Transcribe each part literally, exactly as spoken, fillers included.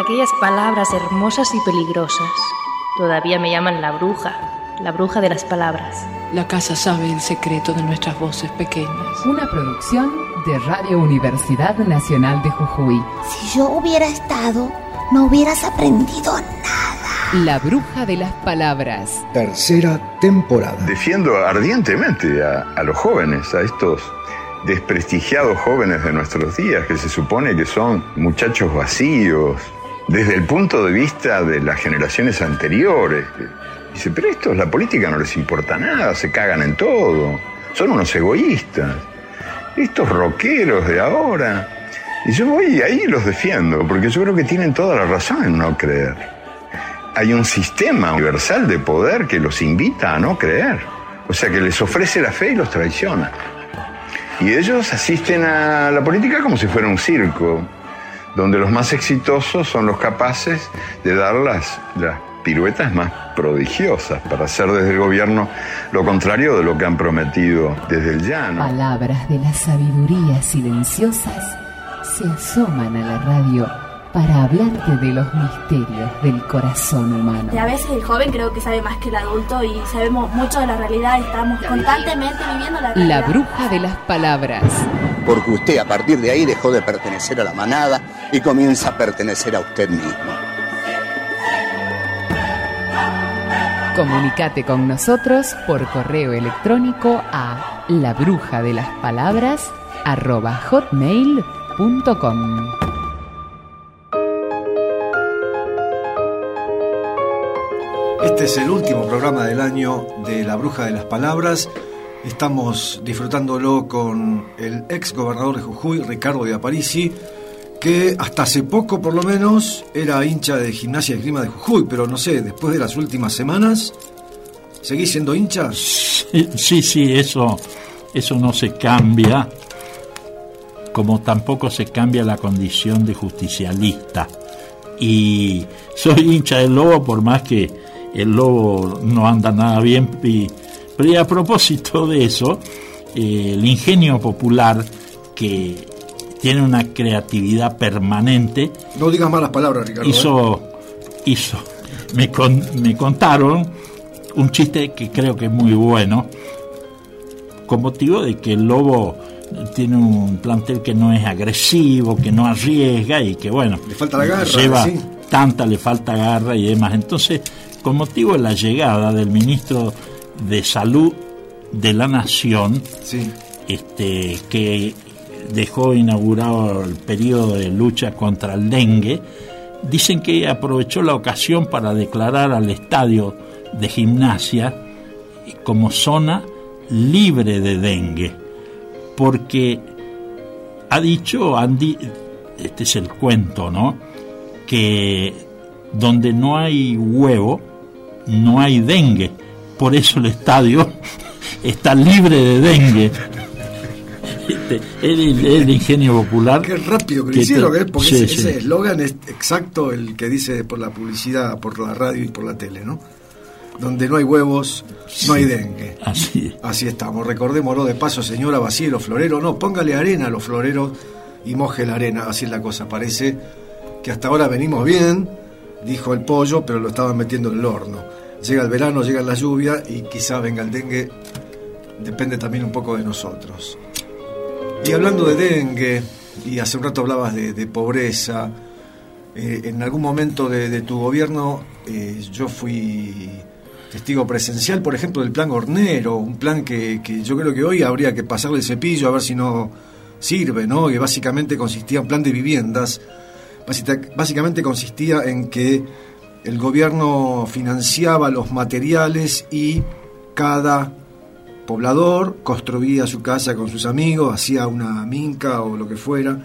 aquellas palabras hermosas y peligrosas. Todavía me llaman la bruja, la bruja de las palabras. La casa sabe el secreto de nuestras voces pequeñas. Una producción de Radio Universidad Nacional de Jujuy. Si yo hubiera estado, no hubieras aprendido nada. La bruja de las palabras. Tercera temporada. Defiendo ardientemente a, a los jóvenes, a estos desprestigiados jóvenes de nuestros días, que se supone que son muchachos vacíos, desde el punto de vista de las generaciones anteriores. Dice, pero esto, la política no les importa nada, se cagan en todo, son unos egoístas. Estos rockeros de ahora. Y yo voy y ahí los defiendo, porque yo creo que tienen toda la razón en no creer. Hay un sistema universal de poder que los invita a no creer. O sea, que les ofrece la fe y los traiciona. Y ellos asisten a la política como si fuera un circo, donde los más exitosos son los capaces de dar las, las piruetas más prodigiosas para hacer desde el gobierno lo contrario de lo que han prometido desde el llano. Palabras de la sabiduría silenciosas se asoman a la radio para hablarte de los misterios del corazón humano. Y a veces el joven creo que sabe más que el adulto y sabemos mucho de la realidad y estamos constantemente viviendo la realidad. La bruja de las palabras. Porque usted a partir de ahí dejó de pertenecer a la manada y comienza a pertenecer a usted mismo. Comunicate con nosotros por correo electrónico a labrujadelaspalabras arroba hotmail punto com. Este es el último programa del año de La Bruja de las Palabras. Estamos disfrutándolo con el ex gobernador de Jujuy, Ricardo de Aparici, que hasta hace poco por lo menos era hincha de Gimnasia y Esgrima de Jujuy, pero no sé, después de las últimas semanas, ¿seguís siendo hincha? Sí, sí, sí, eso, eso no se cambia, como tampoco se cambia la condición de justicialista. Y soy hincha del Lobo, por más que el Lobo no anda nada bien. Y, pero y a propósito de eso, eh, el ingenio popular, que tiene una creatividad permanente. No digas malas palabras, Ricardo. Hizo, ¿eh? hizo me, con, me contaron un chiste que creo que es muy bueno, con motivo de que el Lobo tiene un plantel que no es agresivo, que no arriesga y que, bueno, le falta la garra, lleva ¿sí? tanta, le falta garra y demás. Entonces, con motivo de la llegada del ministro de Salud de la Nación, sí. este, que dejó inaugurado el periodo de lucha contra el dengue, dicen que aprovechó la ocasión para declarar al estadio de Gimnasia como zona libre de dengue, porque ha dicho, Andy, este es el cuento, ¿no?, que donde no hay huevo no hay dengue, por eso el estadio está libre de dengue. Este, el, el ingenio popular. Qué rápido que, que lo hicieron, te, ¿eh? Porque sí, ese eslogan sí. es exacto el que dice por la publicidad, por la radio y por la tele, ¿no? Donde no hay huevos, sí. no hay dengue. Así. Así estamos. Recordémoslo de paso, señora, vacíe los floreros. No, póngale arena a los floreros y moje la arena. Así es la cosa. Parece que hasta ahora venimos bien, dijo el pollo, pero lo estaban metiendo en el horno. Llega el verano, llega la lluvia y quizá venga el dengue. Depende también un poco de nosotros. Y hablando de dengue, y hace un rato hablabas de, de pobreza, eh, en algún momento de, de tu gobierno eh, yo fui testigo presencial, por ejemplo, del plan Hornero, un plan que, que yo creo que hoy habría que pasarle el cepillo a ver si no sirve, ¿no? Que básicamente consistía en un plan de viviendas, básicamente consistía en que el gobierno financiaba los materiales y cada poblador construía su casa con sus amigos, hacía una minca o lo que fuera.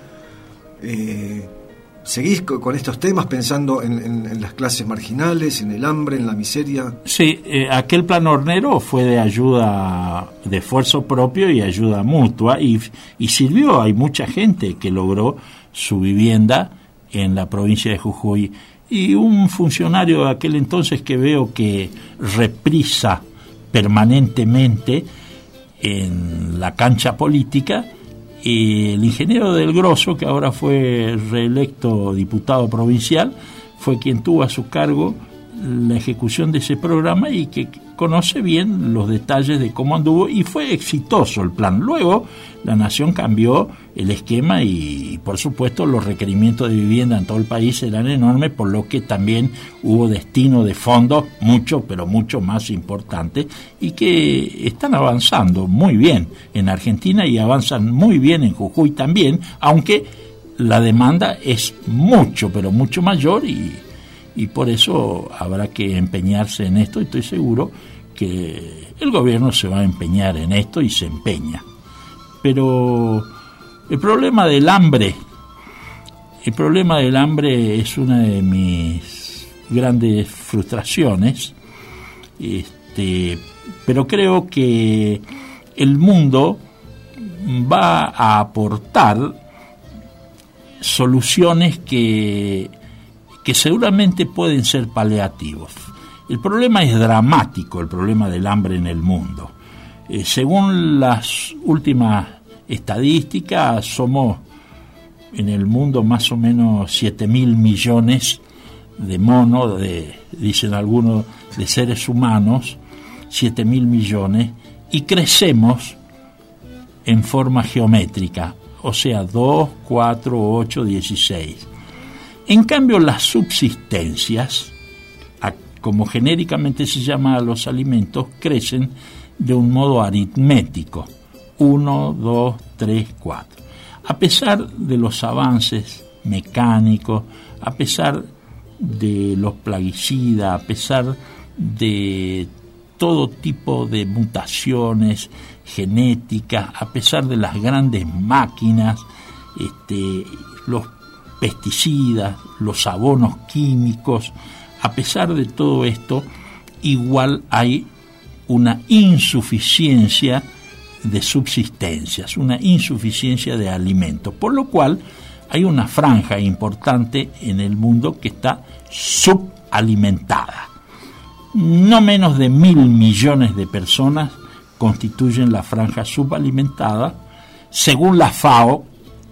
Eh, ¿Seguís con estos temas pensando en, en, en las clases marginales, en el hambre, en la miseria? Sí, eh, aquel plan Hornero fue de ayuda, de esfuerzo propio y ayuda mutua, y, y sirvió. Hay mucha gente que logró su vivienda en la provincia de Jujuy. Y un funcionario de aquel entonces que veo que reprisa permanentemente en la cancha política, Y el ingeniero del Grosso, que ahora fue reelecto diputado provincial, fue quien tuvo a su cargo la ejecución de ese programa y que conoce bien los detalles de cómo anduvo, y fue exitoso el plan. Luego la nación cambió el esquema y, por supuesto, los requerimientos de vivienda en todo el país eran enormes, por lo que también hubo destino de fondos mucho, pero mucho más importante, y que están avanzando muy bien en Argentina y avanzan muy bien en Jujuy también, aunque la demanda es mucho, pero mucho mayor, y y por eso habrá que empeñarse en esto. Estoy seguro que el gobierno se va a empeñar en esto y se empeña. Pero el problema del hambre, el problema del hambre es una de mis grandes frustraciones, este, pero creo que el mundo va a aportar soluciones que que seguramente pueden ser paliativos. El problema es dramático, el problema del hambre en el mundo. Eh, según las últimas estadísticas, somos en el mundo más o menos siete mil millones de monos, de, dicen algunos, de seres humanos, siete mil millones, y crecemos en forma geométrica, o sea, dos, cuatro, ocho, dieciséis. En cambio, las subsistencias, como genéricamente se llama a los alimentos, crecen de un modo aritmético, uno, dos, tres, cuatro. A pesar de los avances mecánicos, a pesar de los plaguicidas, a pesar de todo tipo de mutaciones genéticas, a pesar de las grandes máquinas, este, los pesticidas, los abonos químicos, a pesar de todo esto, igual hay una insuficiencia de subsistencias, una insuficiencia de alimentos, por lo cual hay una franja importante en el mundo que está subalimentada. No menos de mil millones de personas constituyen la franja subalimentada, según la FAO,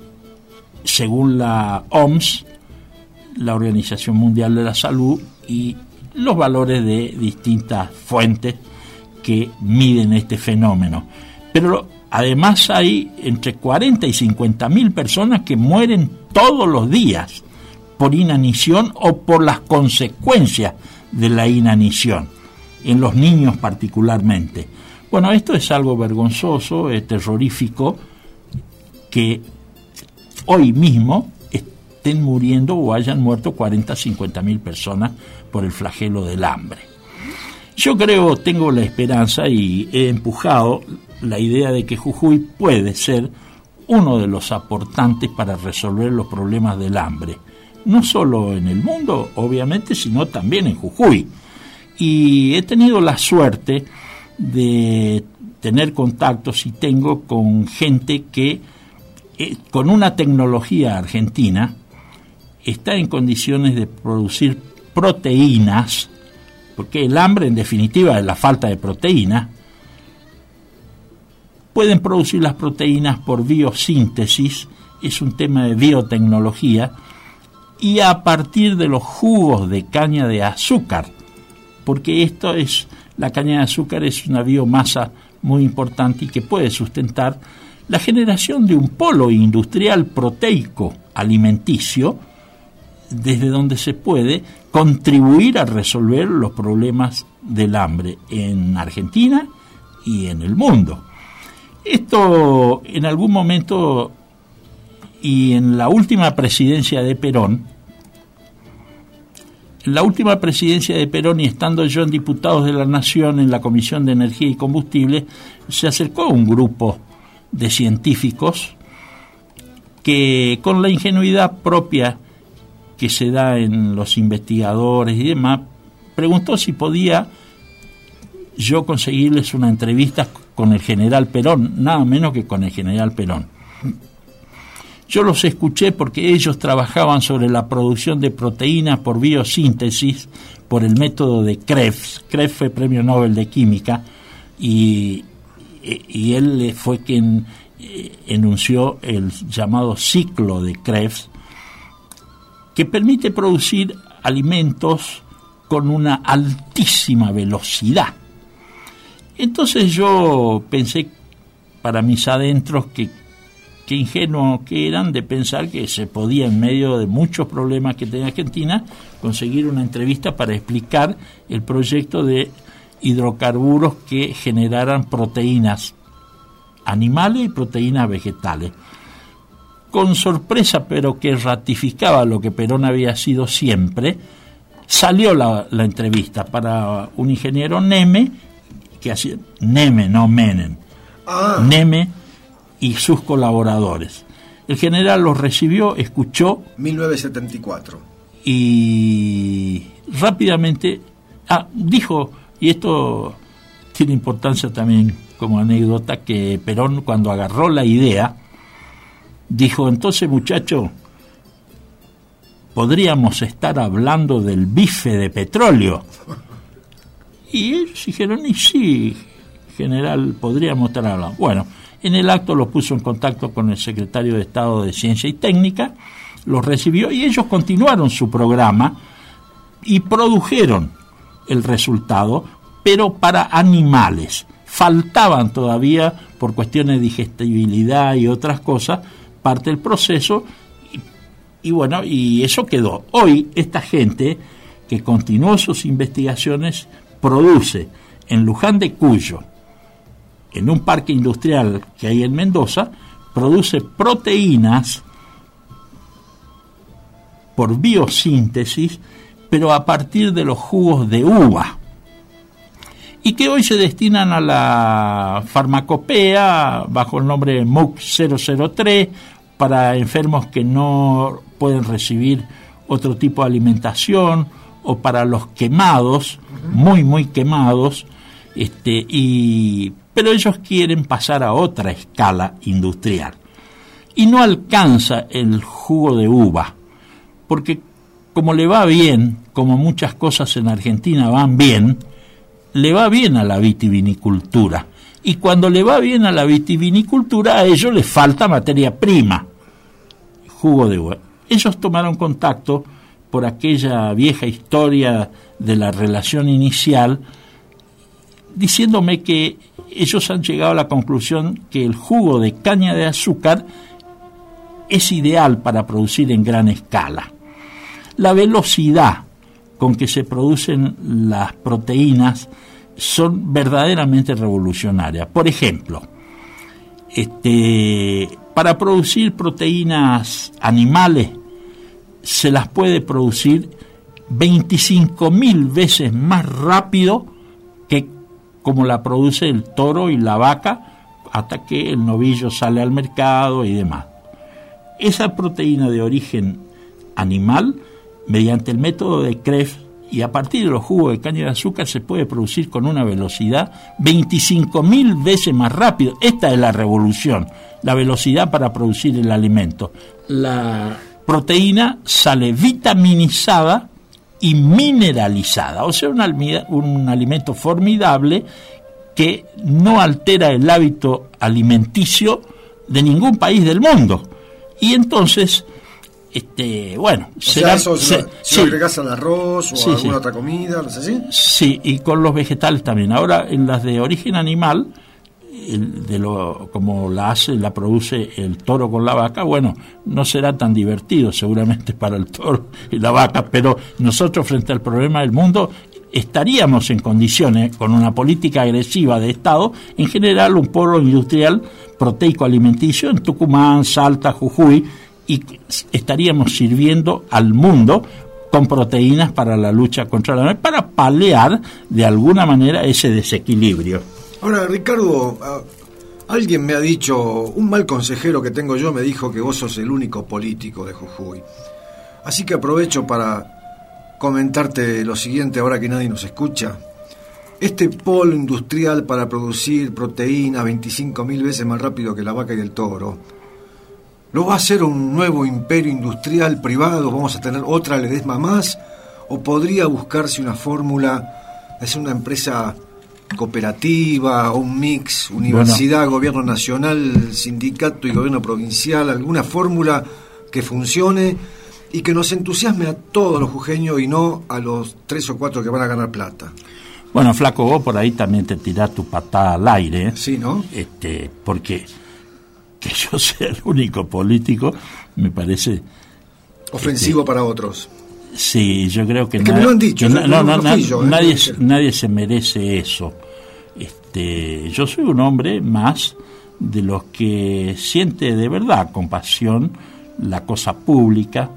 según la O M S, la Organización Mundial de la Salud, y los valores de distintas fuentes que miden este fenómeno. Pero además hay entre cuarenta y cincuenta mil personas que mueren todos los días por inanición o por las consecuencias de la inanición, en los niños particularmente. Bueno, esto es algo vergonzoso, es terrorífico, que hoy mismo estén muriendo o hayan muerto cuarenta, cincuenta mil personas por el flagelo del hambre. Yo creo, tengo la esperanza y he empujado la idea de que Jujuy puede ser uno de los aportantes para resolver los problemas del hambre, no solo en el mundo, obviamente, sino también en Jujuy. Y he tenido la suerte de tener contactos, y tengo, con gente que eh, con una tecnología argentina está en condiciones de producir proteínas, porque el hambre en definitiva es la falta de proteína. Pueden producir las proteínas por biosíntesis, es un tema de biotecnología, y a partir de los jugos de caña de azúcar, porque esto es, la caña de azúcar es una biomasa muy importante y que puede sustentar la generación de un polo industrial proteico alimenticio, desde donde se puede contribuir a resolver los problemas del hambre en Argentina y en el mundo. Esto en algún momento, y en la última presidencia de Perón, en la última presidencia de Perón, y estando yo en Diputados de la Nación en la Comisión de Energía y Combustible, se acercó un grupo de científicos que, con la ingenuidad propia que se da en los investigadores y demás, preguntó si podía yo conseguirles una entrevista con el general Perón, nada menos que con el general Perón. Yo los escuché porque ellos trabajaban sobre la producción de proteínas por biosíntesis, por el método de Krebs. Krebs fue premio Nobel de Química, y, y él fue quien eh, enunció el llamado ciclo de Krebs, que permite producir alimentos con una altísima velocidad. Entonces yo pensé para mis adentros que, que ingenuos que eran de pensar que se podía, en medio de muchos problemas que tenía Argentina, conseguir una entrevista para explicar el proyecto de hidrocarburos que generaran proteínas animales y proteínas vegetales. Con sorpresa, pero que ratificaba lo que Perón había sido siempre, salió la, la entrevista para un ingeniero Neme, que hacía Neme, no Menem, ah. Neme y sus colaboradores. El general los recibió, escuchó. mil novecientos setenta y cuatro. Y rápidamente ah, dijo, y esto tiene importancia también como anécdota, que Perón, cuando agarró la idea, dijo: entonces, muchacho, podríamos estar hablando del bife de petróleo. Y ellos dijeron: y sí, general, podríamos estar hablando. Bueno, en el acto los puso en contacto con el secretario de Estado de Ciencia y Técnica, los recibió y ellos continuaron su programa y produjeron el resultado, pero para animales. Faltaban todavía, por cuestiones de digestibilidad y otras cosas, parte del proceso, y, y bueno, y eso quedó. Hoy esta gente que continuó sus investigaciones produce en Luján de Cuyo, en un parque industrial que hay en Mendoza, produce proteínas por biosíntesis, pero a partir de los jugos de uva, y que hoy se destinan a la farmacopea bajo el nombre M U C cero cero tres para enfermos que no pueden recibir otro tipo de alimentación, o para los quemados, muy muy quemados, este y pero ellos quieren pasar a otra escala industrial y no alcanza el jugo de uva, porque como le va bien, como muchas cosas en Argentina van bien, le va bien a la vitivinicultura, y cuando le va bien a la vitivinicultura, a ellos les falta materia prima, jugo de uva. Ellos tomaron contacto por aquella vieja historia de la relación inicial, diciéndome que ellos han llegado a la conclusión que el jugo de caña de azúcar es ideal para producir en gran escala. La velocidad con que se producen las proteínas son verdaderamente revolucionarias. Por ejemplo, este, para producir proteínas animales se las puede producir veinticinco mil veces más rápido que como la produce el toro y la vaca, hasta que el novillo sale al mercado y demás. Esa proteína de origen animal, mediante el método de Krebs y a partir de los jugos de caña de azúcar, se puede producir con una velocidad veinticinco mil veces más rápido. Esta es la revolución, la velocidad para producir el alimento. La proteína sale vitaminizada y mineralizada, o sea, un, almi- un alimento formidable que no altera el hábito alimenticio de ningún país del mundo. Y entonces, este, bueno, o será, sea, eso si, se, lo, si sí, lo agregás al arroz o sí, a alguna sí. otra comida, ¿no es así? Sí, y con los vegetales también. Ahora, en las de origen animal, el, de lo como la hace, la produce el toro con la vaca, bueno, no será tan divertido seguramente para el toro y la vaca, pero nosotros, frente al problema del mundo, estaríamos en condiciones, con una política agresiva de Estado, en general un polo industrial proteico alimenticio en Tucumán, Salta, Jujuy, y estaríamos sirviendo al mundo con proteínas para la lucha contra la enfermedad, para paliar de alguna manera ese desequilibrio. Ahora, Ricardo, uh, alguien me ha dicho, un mal consejero que tengo yo me dijo que vos sos el único político de Jujuy. Así que aprovecho para comentarte lo siguiente, ahora que nadie nos escucha. Este polo industrial para producir proteínas veinticinco mil veces más rápido que la vaca y el toro, ¿lo va a hacer un nuevo imperio industrial privado? ¿Vamos a tener otra Ledesma más? ¿O podría buscarse una fórmula de ser una empresa cooperativa, un mix, universidad, bueno, gobierno nacional, sindicato y gobierno provincial, alguna fórmula que funcione y que nos entusiasme a todos los jujeños y no a los tres o cuatro que van a ganar plata. Bueno, Flaco, vos por ahí también te tirás tu patada al aire, ¿eh? Sí, ¿no? Este, porque que yo sea el único político me parece ofensivo este, para otros. Sí, yo creo que, es que nadie, me lo han dicho, que no, no, no, no, no, yo, nadie, eh, nadie se merece eso. Este, yo soy un hombre más de los que siente de verdad con pasión la cosa pública.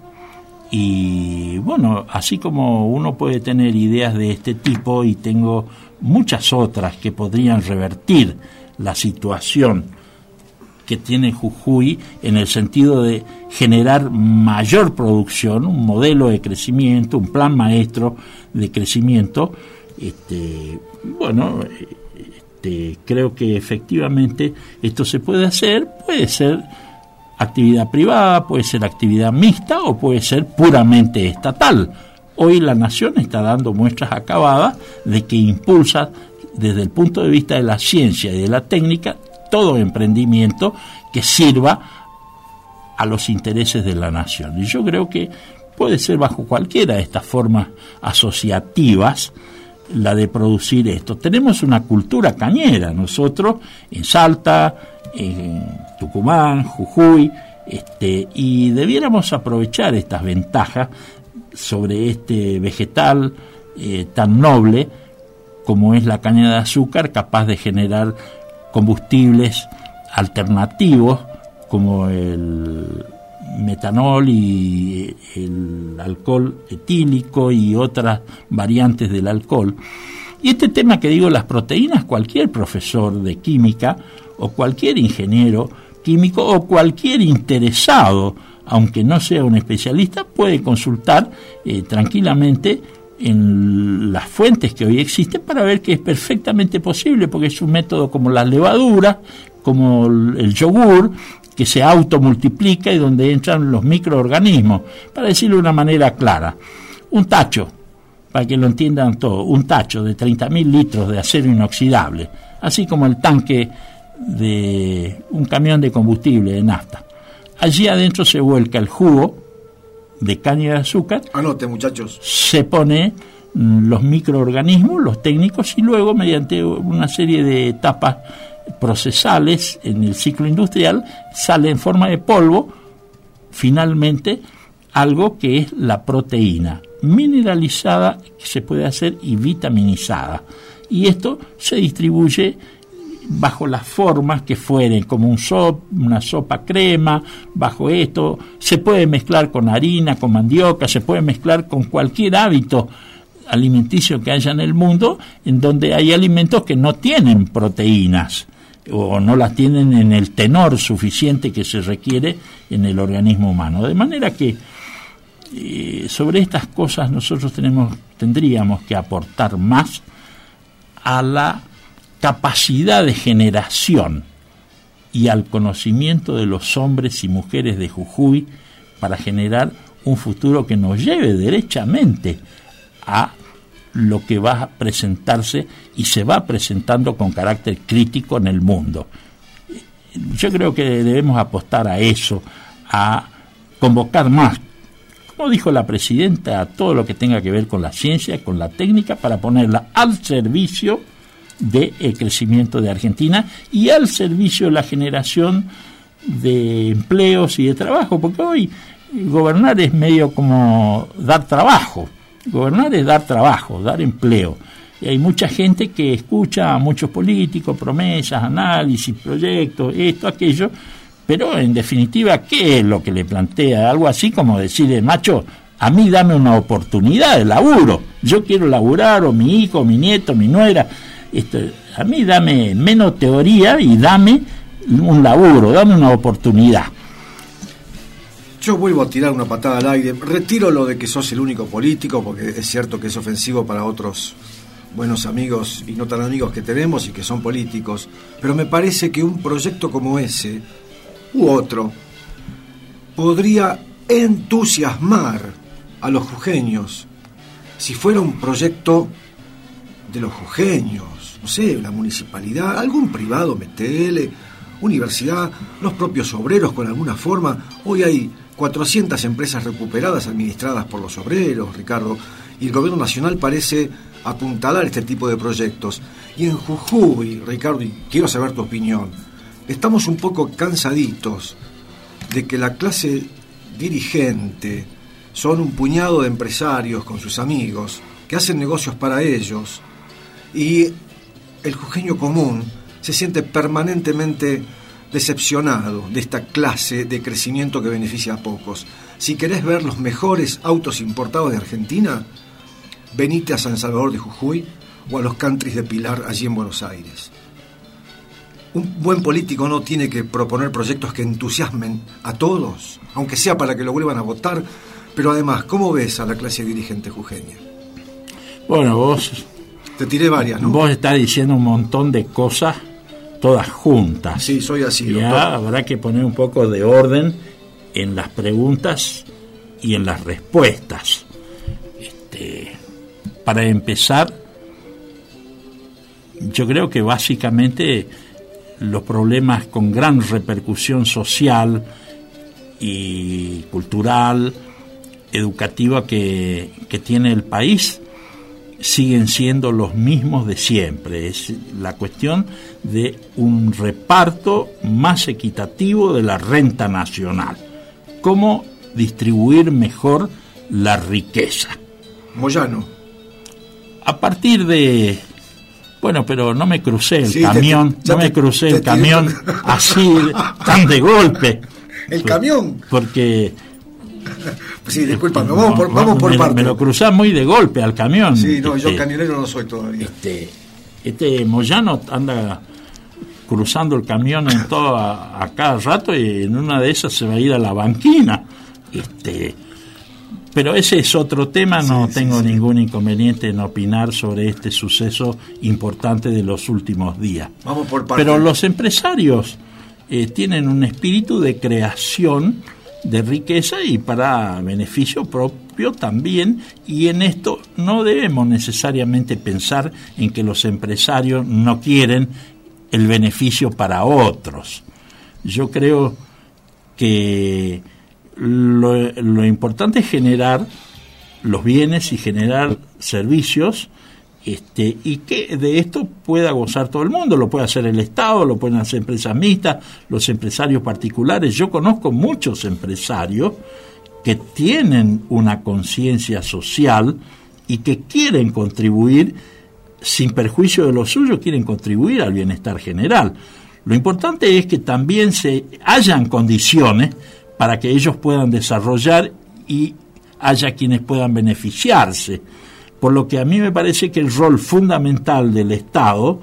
Y bueno, así como uno puede tener ideas de este tipo, y tengo muchas otras que podrían revertir la situación que tiene Jujuy en el sentido de generar mayor producción, un modelo de crecimiento, un plan maestro de crecimiento, este, bueno, este, creo que efectivamente esto se puede hacer, puede ser actividad privada, puede ser actividad mixta o puede ser puramente estatal. Hoy la nación está dando muestras acabadas de que impulsa desde el punto de vista de la ciencia y de la técnica todo emprendimiento que sirva a los intereses de la nación. Y yo creo que puede ser bajo cualquiera de estas formas asociativas la de producir esto. Tenemos una cultura cañera, nosotros en Salta, en Tucumán, Jujuy, este, y debiéramos aprovechar estas ventajas sobre este vegetal eh, tan noble como es la caña de azúcar, capaz de generar combustibles alternativos como el metanol y el alcohol etílico y otras variantes del alcohol. Y este tema que digo, las proteínas, cualquier profesor de química o cualquier ingeniero químico o cualquier interesado, aunque no sea un especialista, puede consultar eh, tranquilamente en las fuentes que hoy existen para ver que es perfectamente posible, porque es un método como las levaduras, como el yogur, que se automultiplica y donde entran los microorganismos. Para decirlo de una manera clara, un tacho, para que lo entiendan todo, un tacho de treinta mil litros de acero inoxidable, así como el tanque de un camión de combustible de nafta. Allí adentro se vuelca el jugo de caña de azúcar. Anote, muchachos. Se pone los microorganismos, los técnicos, y luego mediante una serie de etapas procesales en el ciclo industrial sale en forma de polvo finalmente algo que es la proteína mineralizada que se puede hacer y vitaminizada, y esto se distribuye bajo las formas que fueren, como un sop, una sopa crema, bajo esto se puede mezclar con harina, con mandioca, se puede mezclar con cualquier hábito alimenticio que haya en el mundo, en donde hay alimentos que no tienen proteínas o no las tienen en el tenor suficiente que se requiere en el organismo humano. De manera que eh, sobre estas cosas nosotros tenemos, tendríamos que aportar más a la capacidad de generación y al conocimiento de los hombres y mujeres de Jujuy para generar un futuro que nos lleve derechamente a lo que va a presentarse y se va presentando con carácter crítico en el mundo. Yo creo que debemos apostar a eso, a convocar más, como dijo la presidenta, a todo lo que tenga que ver con la ciencia, con la técnica, para ponerla al servicio del crecimiento de Argentina y al servicio de la generación de empleos y de trabajo, porque hoy gobernar es medio como dar trabajo. Gobernar es dar trabajo, dar empleo. Y hay mucha gente que escucha a muchos políticos, promesas, análisis, proyectos, esto, aquello, pero en definitiva, ¿qué es lo que le plantea? Algo así como decirle, macho, a mí dame una oportunidad de laburo. Yo quiero laburar, o mi hijo, mi nieto, mi nuera. Esto, a mí dame menos teoría y dame un laburo, dame una oportunidad. Yo vuelvo a tirar una patada al aire. Retiro lo de que sos el único político, porque es cierto que es ofensivo para otros buenos amigos y no tan amigos que tenemos y que son políticos. Pero me parece que un proyecto como ese, u otro, podría entusiasmar a los jujeños si fuera un proyecto de los jujeños, no sé, la municipalidad, algún privado, metele, universidad, los propios obreros con alguna forma. Hoy hay cuatrocientas empresas recuperadas administradas por los obreros, Ricardo, y el gobierno nacional parece apuntalar este tipo de proyectos. Y en Jujuy, Ricardo, y quiero saber tu opinión, estamos un poco cansaditos de que la clase dirigente son un puñado de empresarios con sus amigos que hacen negocios para ellos, y el jujeño común se siente permanentemente decepcionado de esta clase de crecimiento que beneficia a pocos. Si querés ver los mejores autos importados de Argentina, venite a San Salvador de Jujuy o a los countries de Pilar, allí en Buenos Aires. Un buen político no tiene que proponer proyectos que entusiasmen a todos, aunque sea para que lo vuelvan a votar. Pero además, ¿cómo ves a la clase dirigente jujeña? Bueno, vos... Te tiré varias, ¿no? Vos estás diciendo un montón de cosas, todas juntas. Sí, soy así, ya doctor. Habrá que poner un poco de orden en las preguntas y en las respuestas. Este, para empezar, yo creo que básicamente los problemas con gran repercusión social y cultural, educativa que, que tiene el país siguen siendo los mismos de siempre. Es la cuestión de un reparto más equitativo de la renta nacional. Cómo distribuir mejor la riqueza. Moyano. A partir de... Bueno, pero no me crucé el sí, camión, te, te, no me te, crucé te, el te, camión te, así, tan de golpe. ¿El camión? Porque... Sí, disculpa, vamos por, vamos por me, parte. Me lo cruzás muy de golpe al camión. Sí, no, este, yo camionero no soy todavía. Este, este Moyano anda cruzando el camión en todo a, a cada rato, y en una de esas se va a ir a la banquina. Este, pero ese es otro tema, no sí, tengo sí, ningún sí. inconveniente en opinar sobre este suceso importante de los últimos días. Vamos por parte. Pero los empresarios eh, tienen un espíritu de creación de riqueza y para beneficio propio también, y en esto no debemos necesariamente pensar en que los empresarios no quieren el beneficio para otros. Yo creo que lo, lo importante es generar los bienes y generar servicios, este, y que de esto pueda gozar todo el mundo. Lo puede hacer el Estado, lo pueden hacer empresas mixtas, los empresarios particulares. Yo conozco muchos empresarios que tienen una conciencia social y que quieren contribuir, sin perjuicio de lo suyo, quieren contribuir al bienestar general. Lo importante es que también se hayan condiciones para que ellos puedan desarrollar y haya quienes puedan beneficiarse. Por lo que a mí me parece que el rol fundamental del Estado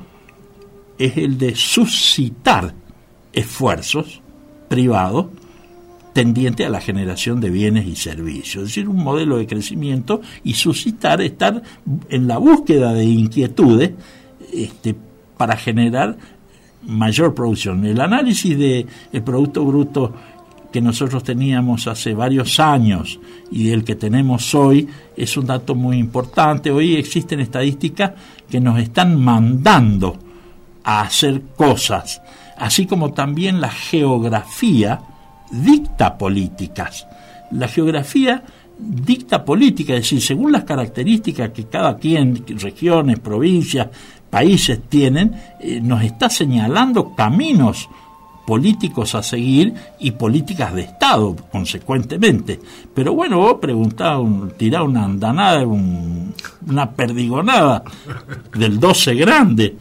es el de suscitar esfuerzos privados tendientes a la generación de bienes y servicios. Es decir, un modelo de crecimiento y suscitar, estar en la búsqueda de inquietudes este, para generar mayor producción. El análisis del Producto Bruto que nosotros teníamos hace varios años y el que tenemos hoy es un dato muy importante. Hoy existen estadísticas que nos están mandando a hacer cosas, así como también la geografía dicta políticas. La geografía dicta política, es decir, según las características que cada quien, regiones, provincias, países tienen, eh, nos está señalando caminos políticos a seguir y políticas de Estado, consecuentemente. Pero bueno, vos preguntás, un, tirá una andanada, un, una perdigonada del doce grande.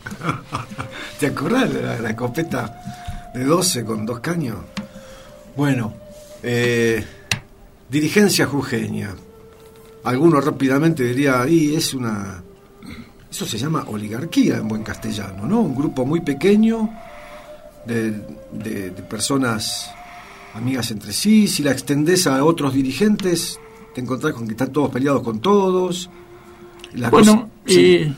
¿Te acordás de la, la escopeta de doce con dos caños? Bueno, eh, dirigencia jujeña. Alguno rápidamente diría, y es una... Eso se llama oligarquía en buen castellano, ¿no? Un grupo muy pequeño de, de, de personas amigas entre sí. Si la extendés a otros dirigentes, te encontrás con que están todos peleados con todos. La bueno, cosa, sí. eh,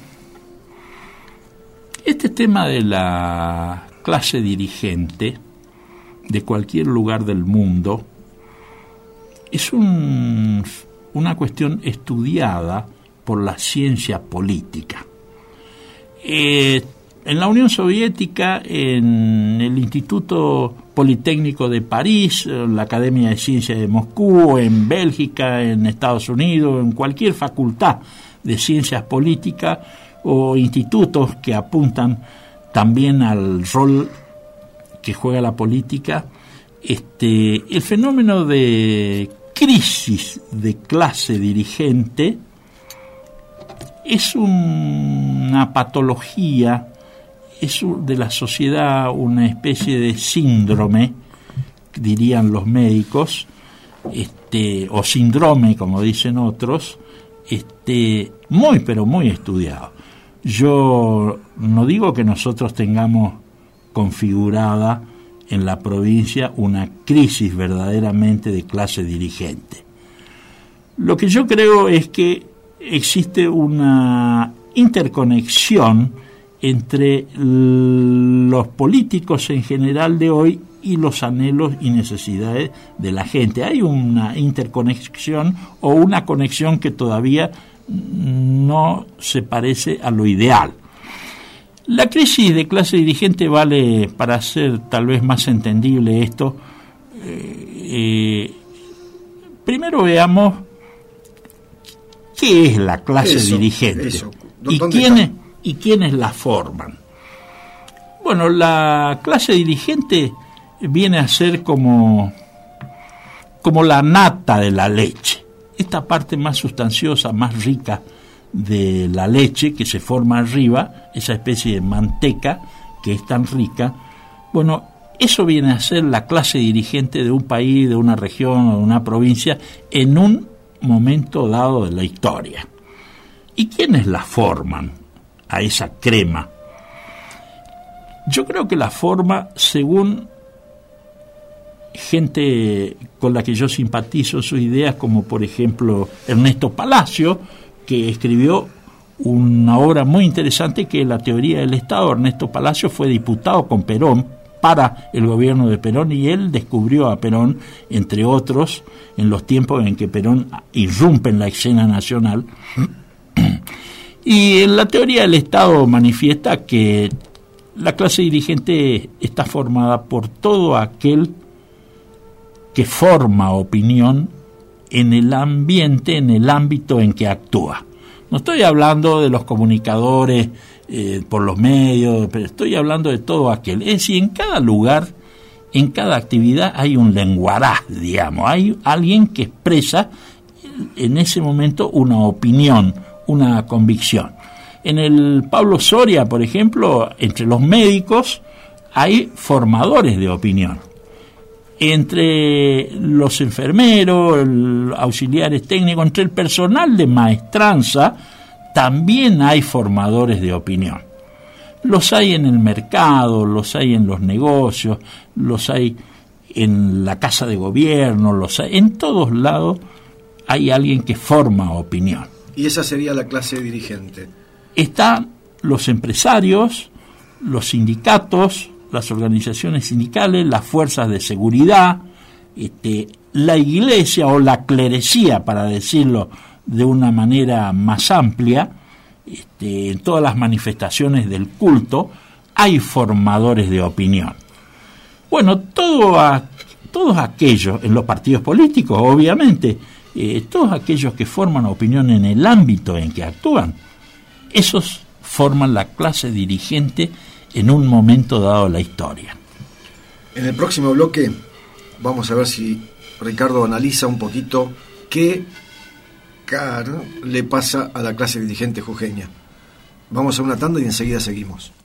este tema de la clase dirigente de cualquier lugar del mundo es un, una cuestión estudiada por la ciencia política. Eh, en la Unión Soviética, en el Instituto Politécnico de París, en la Academia de Ciencias de Moscú, en Bélgica, en Estados Unidos, en cualquier facultad de ciencias políticas o institutos que apuntan también al rol que juega la política, este, el fenómeno de crisis de clase dirigente es una patología, es de la sociedad una especie de síndrome, dirían los médicos, este, o síndrome, como dicen otros, este, muy pero muy estudiado. Yo no digo que nosotros tengamos configurada en la provincia una crisis verdaderamente de clase dirigente. Lo que yo creo es que existe una interconexión entre los políticos en general de hoy y los anhelos y necesidades de la gente. Hay una interconexión o una conexión que todavía no se parece a lo ideal. La crisis de clase dirigente vale, para hacer tal vez más entendible esto, eh, eh, primero veamos qué es la clase eso, dirigente eso. y quiénes y quiénes la forman. Bueno, la clase dirigente viene a ser como, como la nata de la leche, esta parte más sustanciosa, más rica de la leche que se forma arriba, esa especie de manteca que es tan rica. Bueno, eso viene a ser la clase dirigente de un país, de una región o de una provincia en un momento dado de la historia. ¿Y quiénes la forman a esa crema? Yo creo que la forma, según gente con la que yo simpatizo sus ideas, como por ejemplo Ernesto Palacio, que escribió una obra muy interesante que es La teoría del Estado. Ernesto Palacio fue diputado con Perón para el gobierno de Perón y él descubrió a Perón, entre otros, en los tiempos en que Perón irrumpe en la escena nacional. Y en La teoría del Estado manifiesta que la clase dirigente está formada por todo aquel que forma opinión en el ambiente, en el ámbito en que actúa. No estoy hablando de los comunicadores eh, por los medios, pero estoy hablando de todo aquel. Es decir, en cada lugar, en cada actividad hay un lenguaraz, digamos, hay alguien que expresa en ese momento una opinión, una convicción. En el Pablo Soria, por ejemplo, entre los médicos hay formadores de opinión. Entre los enfermeros, los auxiliares técnicos, entre el personal de maestranza, también hay formadores de opinión. Los hay en el mercado, los hay en los negocios, los hay en la casa de gobierno, los hay, en todos lados hay alguien que forma opinión. Y esa sería la clase dirigente. Están los empresarios, los sindicatos, las organizaciones sindicales, las fuerzas de seguridad, este, la iglesia o la clerecía, para decirlo de una manera más amplia, este, en todas las manifestaciones del culto hay formadores de opinión. Bueno, todo a, todos aquellos, en los partidos políticos, obviamente, eh, todos aquellos que forman opinión en el ámbito en que actúan, esos forman la clase dirigente en un momento dado de la historia. En el próximo bloque vamos a ver si Ricardo analiza un poquito qué cara le pasa a la clase dirigente jujeña. Vamos a una tanda y enseguida seguimos.